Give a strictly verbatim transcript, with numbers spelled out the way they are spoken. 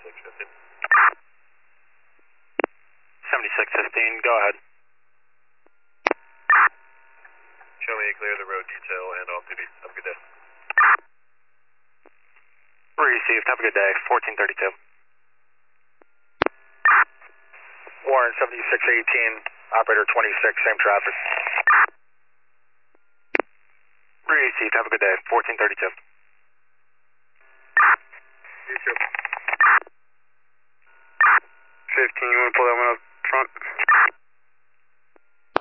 seventy-six fifteen. seventy-six fifteen, go ahead. Show me clear the road detail and off duty. Have a good day. Received, have a good day, fourteen thirty-two. Warren, seventy-six eighteen, operator twenty-six, same traffic. Received, have a good day, fourteen thirty-two. You too. fifteen, you want to pull that one up front?